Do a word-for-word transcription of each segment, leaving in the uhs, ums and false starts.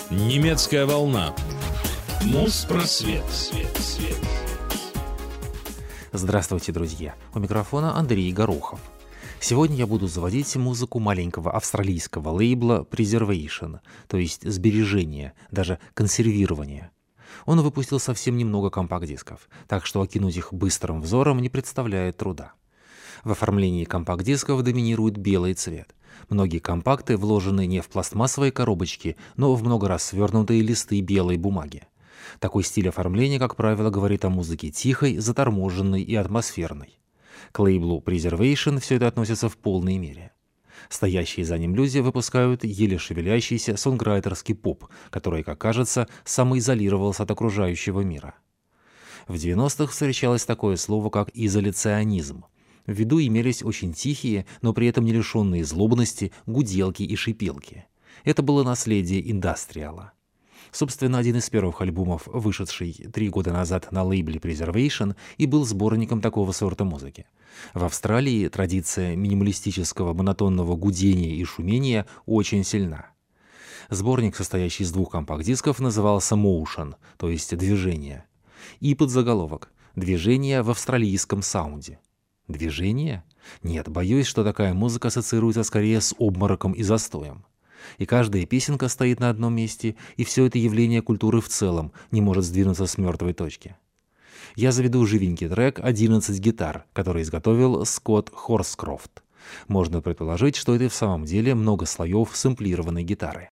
Немецкая волна. Моспросвет. Свет, свет. Здравствуйте, друзья! У микрофона Андрей Горохов. Сегодня я буду заводить музыку маленького австралийского лейбла Preservation, то есть сбережение, даже консервирование. Он выпустил совсем немного компакт-дисков, так что окинуть их быстрым взором не представляет труда. В оформлении компакт-дисков доминирует белый цвет. Многие компакты вложены не в пластмассовые коробочки, но в много раз свернутые листы белой бумаги. Такой стиль оформления, как правило, говорит о музыке тихой, заторможенной и атмосферной. К лейблу Preservation все это относится в полной мере. Стоящие за ним люди выпускают еле шевелящийся сонграйтерский поп, который, как кажется, самоизолировался от окружающего мира. В девяностых встречалось такое слово, как изоляционизм. В виду имелись очень тихие, но при этом не лишенные злобности, гуделки и шипелки. Это было наследие индастриала. Собственно, один из первых альбомов, вышедший три года назад на лейбле Preservation, и был сборником такого сорта музыки. В Австралии традиция минималистического монотонного гудения и шумения очень сильна. Сборник, состоящий из двух компакт-дисков, назывался Motion, то есть движение. И подзаголовок «Движение в австралийском саунде». Движение? Нет, боюсь, что такая музыка ассоциируется скорее с обмороком и застоем. И каждая песенка стоит на одном месте, и все это явление культуры в целом не может сдвинуться с мертвой точки. Я заведу живенький трек «одиннадцать гитар», который изготовил Скотт Хорскрофт. Можно предположить, что это в самом деле много слоев сэмплированной гитары.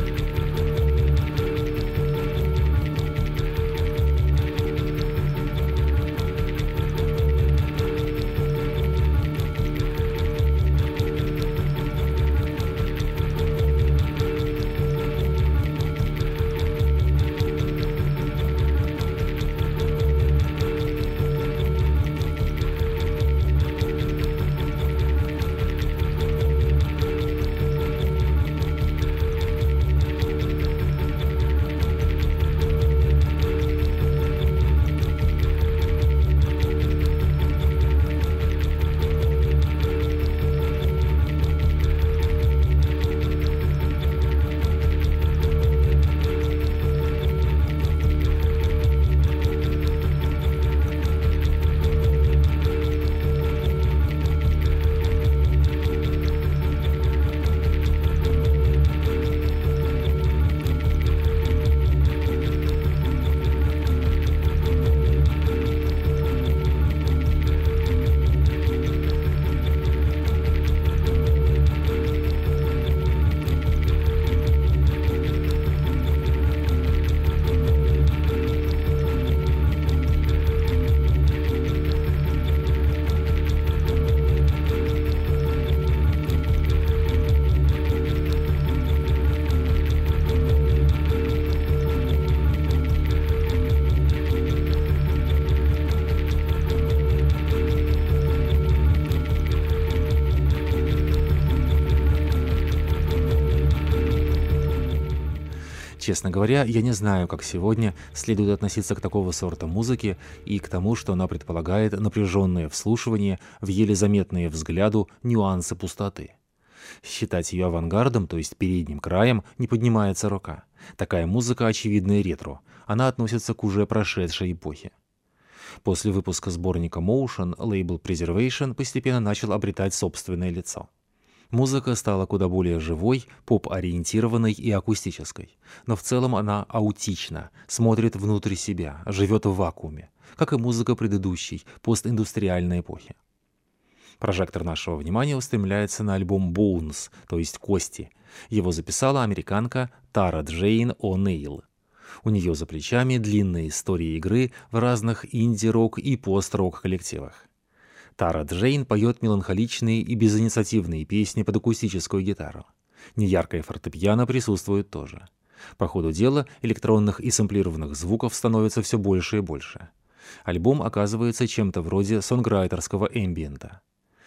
Честно говоря, я не знаю, как сегодня следует относиться к такого сорта музыки и к тому, что она предполагает напряженное вслушивание в еле заметные взгляду нюансы пустоты. Считать ее авангардом, то есть передним краем, не поднимается рука. Такая музыка очевидная ретро, она относится к уже прошедшей эпохе. После выпуска сборника Motion лейбл Preservation постепенно начал обретать собственное лицо. Музыка стала куда более живой, поп-ориентированной и акустической. Но в целом она аутична, смотрит внутрь себя, живет в вакууме, как и музыка предыдущей, постиндустриальной эпохи. Прожектор нашего внимания устремляется на альбом Bones, то есть «Кости». Его записала американка Тара Джейн О'Нейл. У нее за плечами длинная история игры в разных инди-рок и пост-рок коллективах. Тара Джейн поет меланхоличные и безинициативные песни под акустическую гитару. Неяркое фортепиано присутствует тоже. По ходу дела электронных и сэмплированных звуков становится все больше и больше. Альбом оказывается чем-то вроде сонграйтерского эмбиента.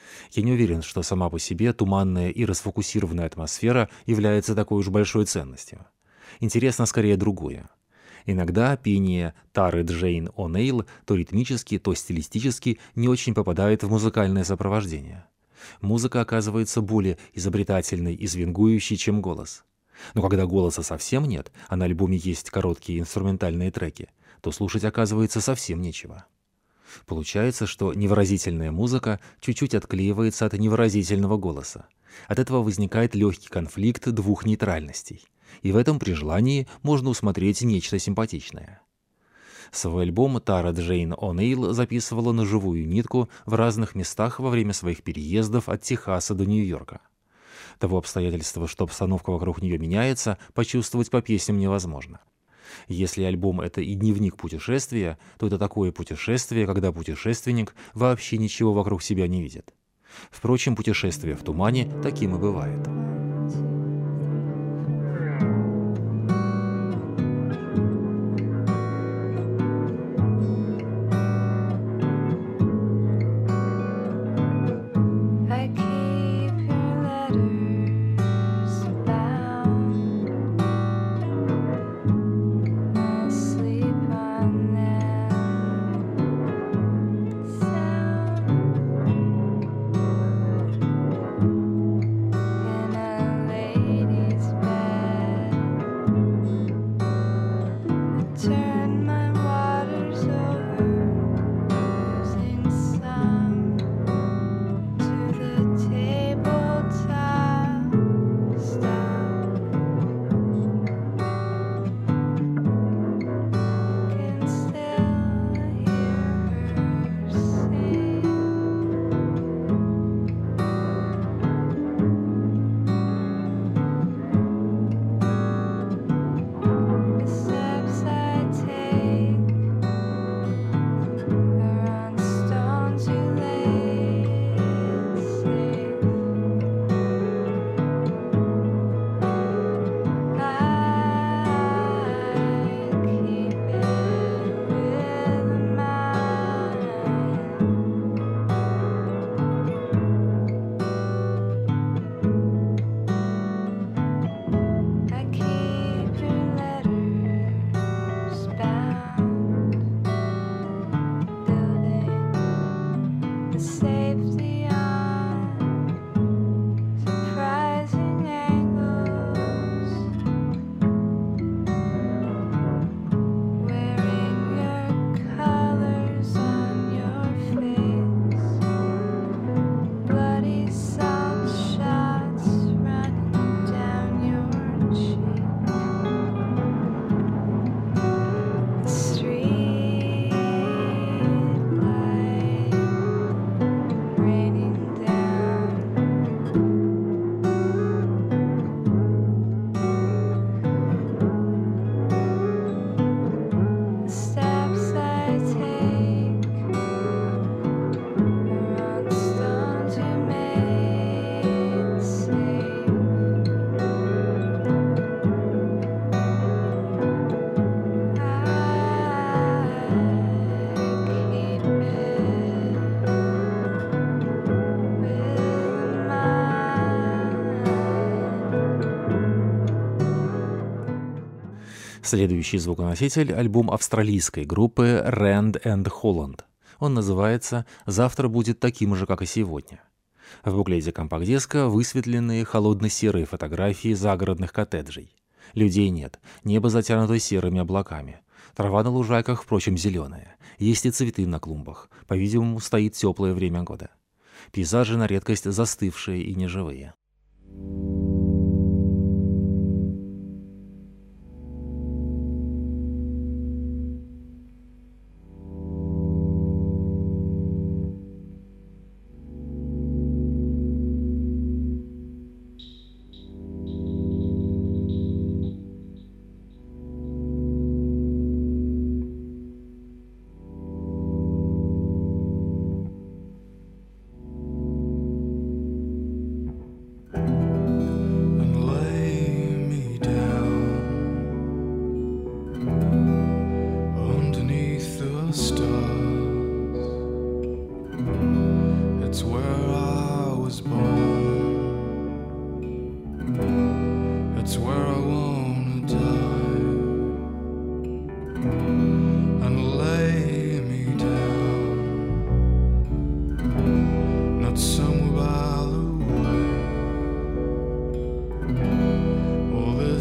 Я не уверен, что сама по себе туманная и расфокусированная атмосфера является такой уж большой ценностью. Интересно скорее другое. Иногда пение Тары Джейн О'Нейл то ритмически, то стилистически не очень попадает в музыкальное сопровождение. Музыка оказывается более изобретательной и свингующей, чем голос. Но когда голоса совсем нет, а на альбоме есть короткие инструментальные треки, то слушать оказывается совсем нечего. Получается, что невыразительная музыка чуть-чуть отклеивается от невыразительного голоса. От этого возникает легкий конфликт двух нейтральностей. И в этом при желании можно усмотреть нечто симпатичное. Свой альбом Тара Джейн О'Нейл записывала на живую нитку в разных местах во время своих переездов от Техаса до Нью-Йорка. Того обстоятельства, что обстановка вокруг нее меняется, почувствовать по песням невозможно. Если альбом — это и дневник путешествия, то это такое путешествие, когда путешественник вообще ничего вокруг себя не видит. Впрочем, путешествие в тумане таким и бывает. Следующий звуконоситель — альбом австралийской группы Rand and Holland. Он называется «Завтра будет таким же, как и сегодня». В буклете компакт-диска высветлены холодно-серые фотографии загородных коттеджей. Людей нет, небо затянуто серыми облаками. Трава на лужайках, впрочем, зеленая. Есть и цветы на клумбах. По-видимому, стоит теплое время года. Пейзажи на редкость застывшие и неживые. Somewhere by the way, all this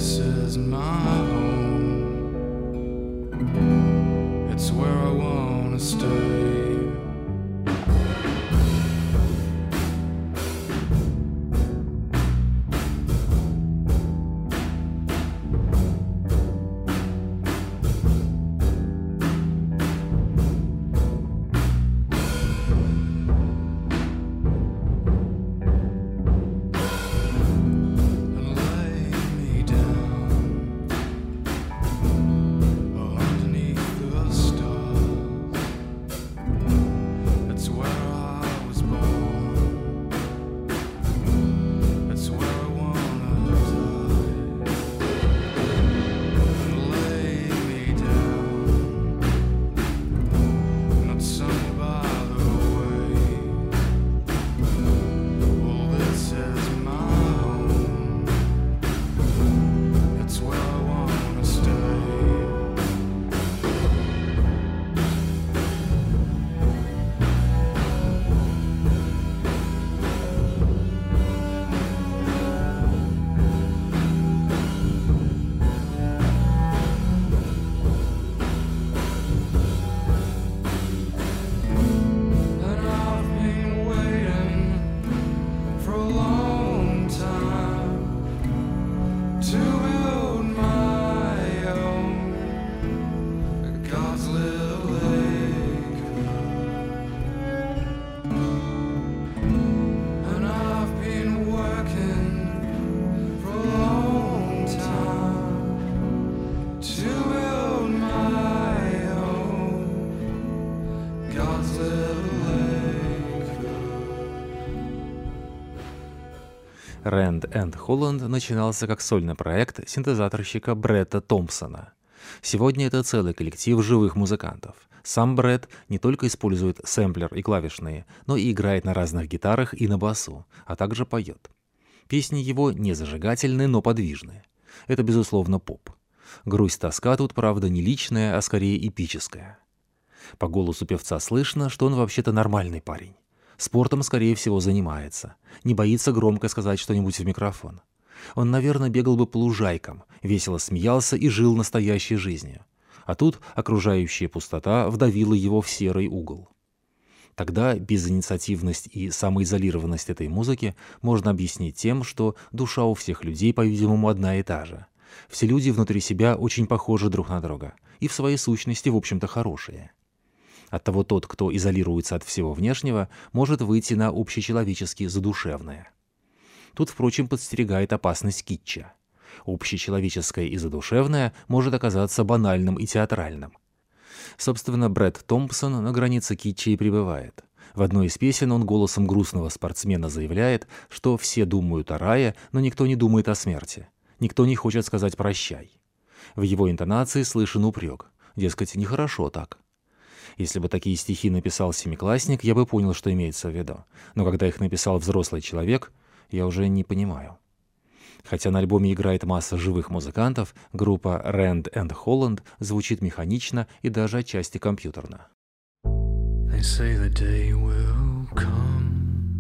Rand энд Holland начинался как сольный проект синтезаторщика Бретта Томпсона. Сегодня это целый коллектив живых музыкантов. Сам Бретт не только использует сэмплер и клавишные, но и играет на разных гитарах и на басу, а также поет. Песни его не зажигательные, но подвижные. Это, безусловно, поп. Грусть-тоска тут, правда, не личная, а скорее эпическая. По голосу певца слышно, что он вообще-то нормальный парень. Спортом, скорее всего, занимается. Не боится громко сказать что-нибудь в микрофон. Он, наверное, бегал бы по лужайкам, весело смеялся и жил настоящей жизнью. А тут окружающая пустота вдавила его в серый угол. Тогда безинициативность и самоизолированность этой музыки можно объяснить тем, что душа у всех людей, по-видимому, одна и та же. Все люди внутри себя очень похожи друг на друга и в своей сущности, в общем-то, хорошие. Оттого тот, кто изолируется от всего внешнего, может выйти на общечеловечески задушевное. Тут, впрочем, подстерегает опасность китча. Общечеловеческое и задушевное может оказаться банальным и театральным. Собственно, Бретт Томпсон на границе китча и пребывает. В одной из песен он голосом грустного спортсмена заявляет, что все думают о рае, но никто не думает о смерти. Никто не хочет сказать «прощай». В его интонации слышен упрек. Дескать, нехорошо так. Если бы такие стихи написал семиклассник, я бы понял, что имеется в виду. Но когда их написал взрослый человек, я уже не понимаю. Хотя на альбоме играет масса живых музыкантов, группа Rand энд Holland звучит механично и даже отчасти компьютерно. They say the day will come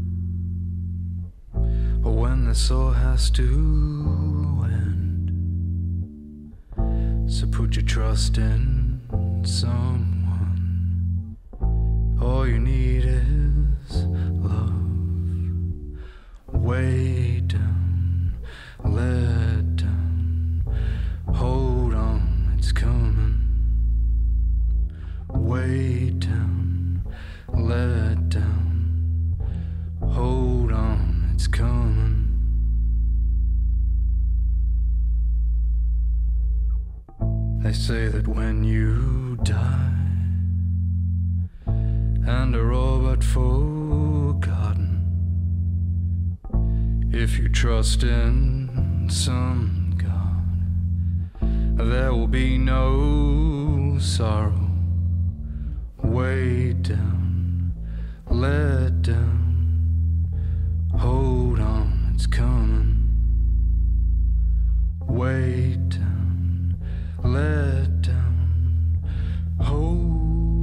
when this all has to end. So put your trust in someone. All you need is love. Way down, let down. Hold on, it's coming. Way down, let down. Hold on, it's coming. They say that when you die and are all but forgotten, if you trust in some God, there will be no sorrow. Way down, let down, hold on, it's coming. Way down, let down, hold on.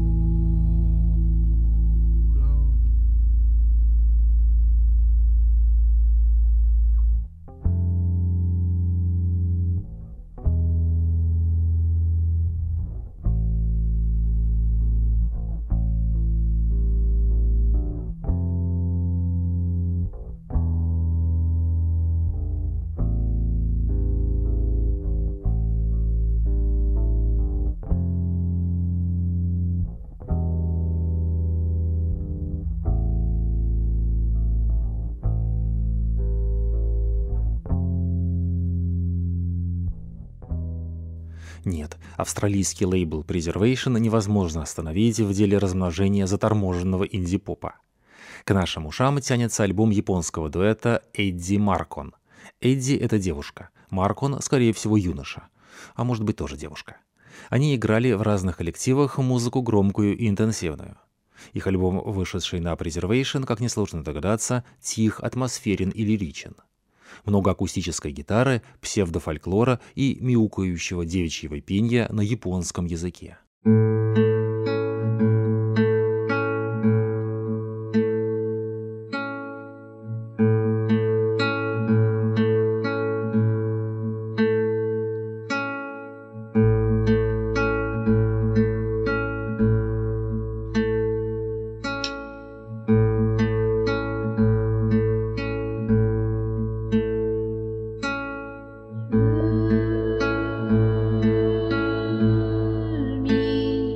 Нет, австралийский лейбл Preservation невозможно остановить в деле размножения заторможенного инди-попа. К нашим ушам тянется альбом японского дуэта Эдди Маркон. Эдди — это девушка, Маркон, скорее всего, юноша, а может быть тоже девушка. Они играли в разных коллективах музыку громкую и интенсивную. Их альбом, вышедший на Preservation, как несложно догадаться, тих, атмосферен и лиричен. Много акустической гитары, псевдофольклора и мяукающего девичьего пенья на японском языке. Me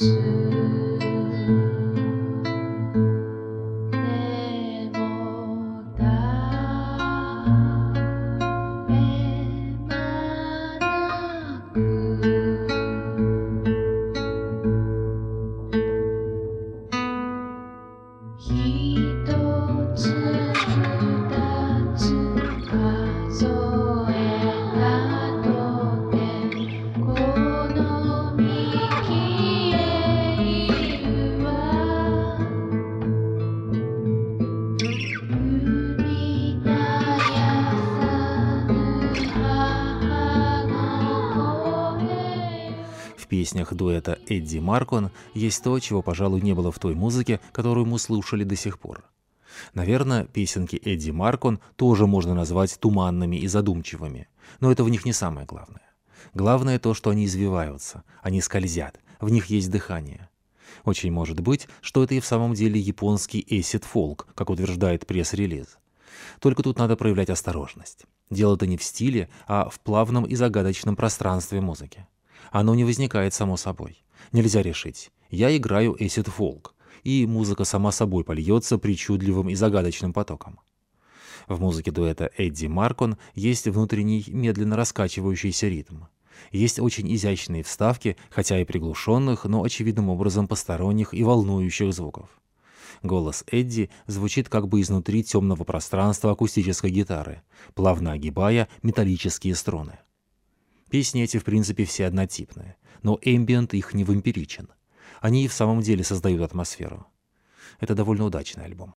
В песнях дуэта Эдди Маркон есть то, чего, пожалуй, не было в той музыке, которую мы слушали до сих пор. Наверное, песенки Эдди Маркон тоже можно назвать туманными и задумчивыми, но это в них не самое главное. Главное то, что они извиваются, они скользят, в них есть дыхание. Очень может быть, что это и в самом деле японский эйсид-фолк, как утверждает пресс-релиз. Только тут надо проявлять осторожность. Дело-то не в стиле, а в плавном и загадочном пространстве музыки. Оно не возникает само собой. Нельзя решить: я играю эйсид-фолк, и музыка сама собой польется причудливым и загадочным потоком. В музыке дуэта Эдди Маркон есть внутренний медленно раскачивающийся ритм. Есть очень изящные вставки, хотя и приглушенных, но очевидным образом посторонних и волнующих звуков. Голос Эдди звучит как бы изнутри темного пространства акустической гитары, плавно огибая металлические струны. Песни эти в принципе все однотипные, но эмбиент их не вампиричен. Они и в самом деле создают атмосферу. Это довольно удачный альбом.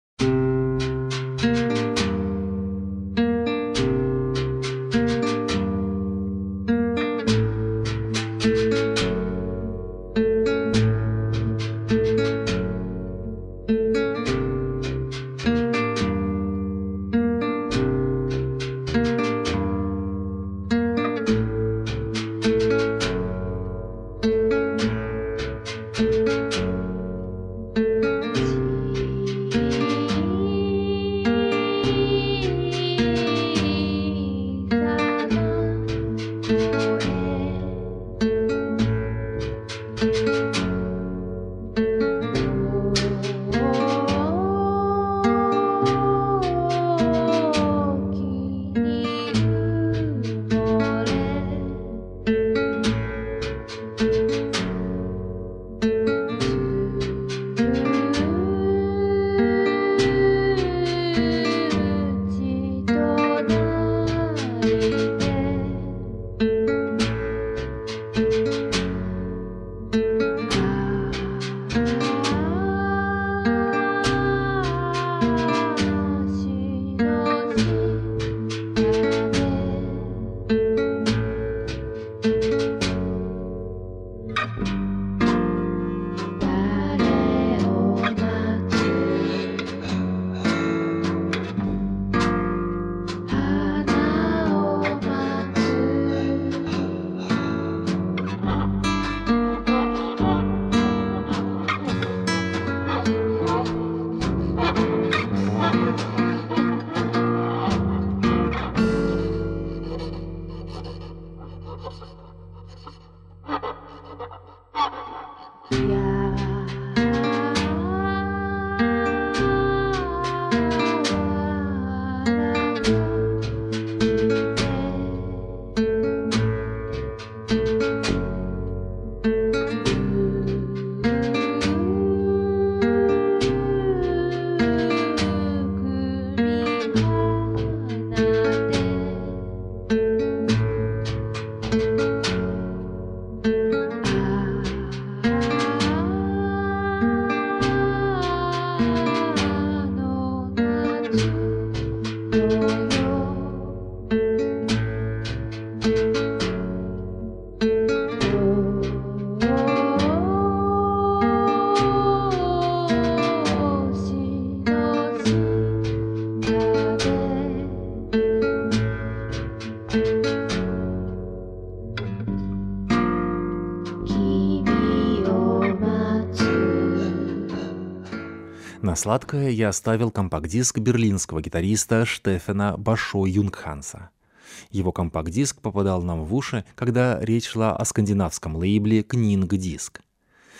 На сладкое я оставил компакт-диск берлинского гитариста Штефана Башо Юнгханса. Его компакт-диск попадал нам в уши, когда речь шла о скандинавском лейбле Kning Disc.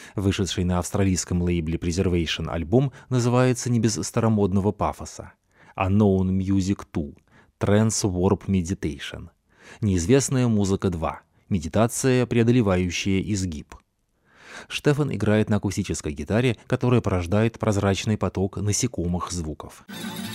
Вышедший на австралийском лейбле Preservation альбом называется не без старомодного пафоса Unknown Music два Trance Warp Meditation. Неизвестная музыка два. Медитация, преодолевающая изгиб. Штефан играет на акустической гитаре, которая порождает прозрачный поток насекомых звуков.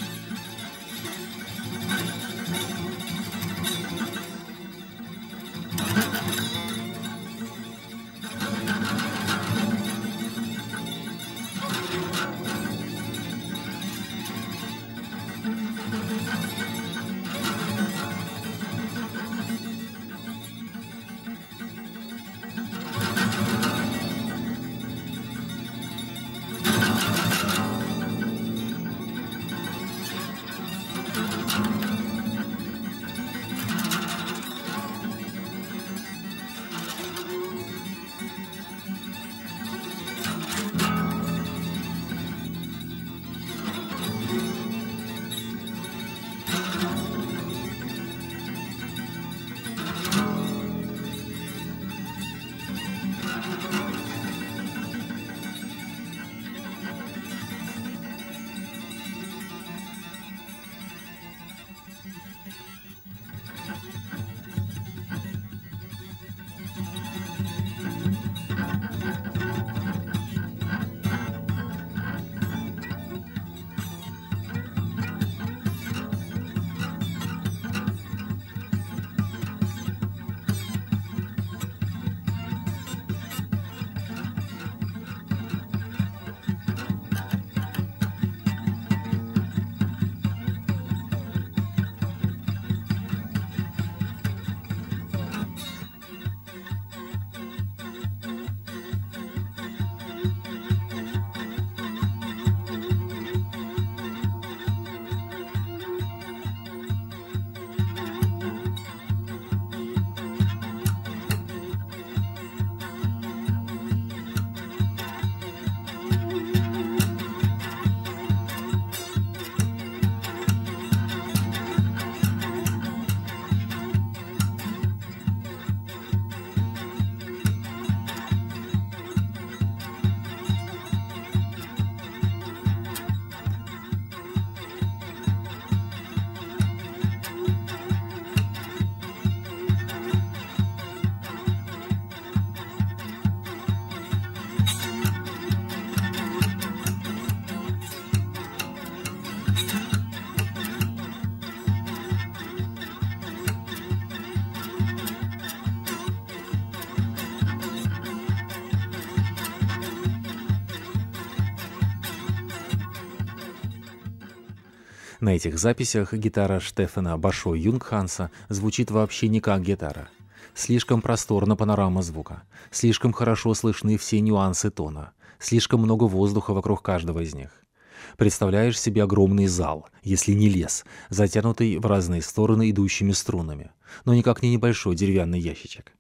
На этих записях гитара Штефана Башо Юнгханса звучит вообще не как гитара. Слишком просторна панорама звука, слишком хорошо слышны все нюансы тона, слишком много воздуха вокруг каждого из них. Представляешь себе огромный зал, если не лес, затянутый в разные стороны идущими струнами, но никак не небольшой деревянный ящичек.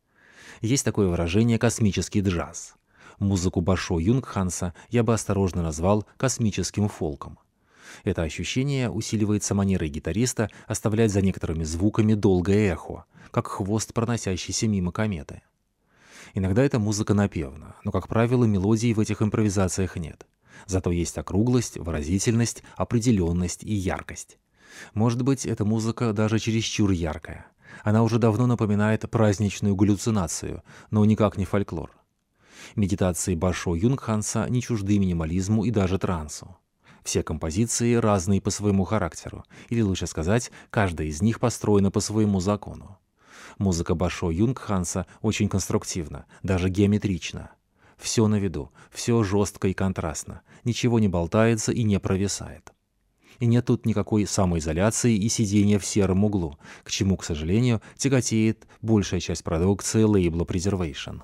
Есть такое выражение «космический джаз». Музыку Башо Юнгханса я бы осторожно назвал космическим фолком. Это ощущение усиливается манерой гитариста оставлять за некоторыми звуками долгое эхо, как хвост проносящейся мимо кометы. Иногда эта музыка напевна, но, как правило, мелодий в этих импровизациях нет. Зато есть округлость, выразительность, определенность и яркость. Может быть, эта музыка даже чересчур яркая. Она уже давно напоминает праздничную галлюцинацию, но никак не фольклор. Медитации Башо Юнгханса не чужды минимализму и даже трансу. Все композиции разные по своему характеру, или лучше сказать, каждая из них построена по своему закону. Музыка Башо Юнгханса очень конструктивна, даже геометрична. Все на виду, все жестко и контрастно, ничего не болтается и не провисает. И нет тут никакой самоизоляции и сидения в сером углу, к чему, к сожалению, тяготеет большая часть продукции лейбла Preservation.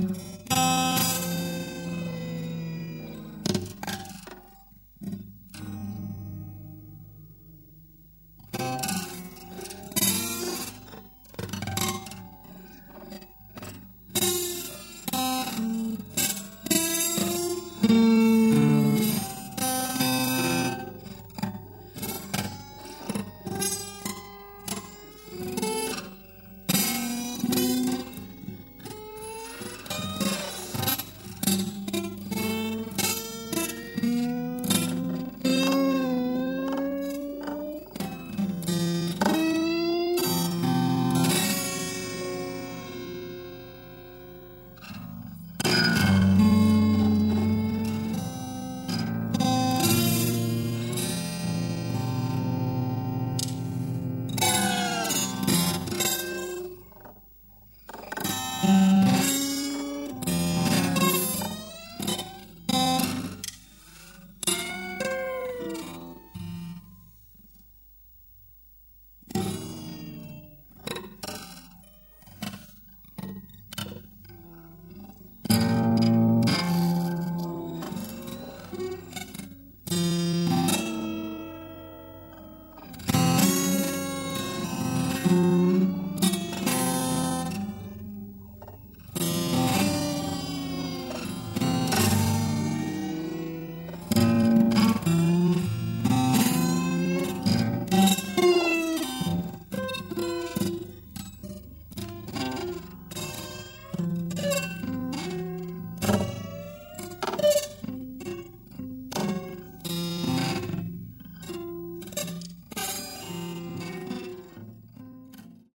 thank you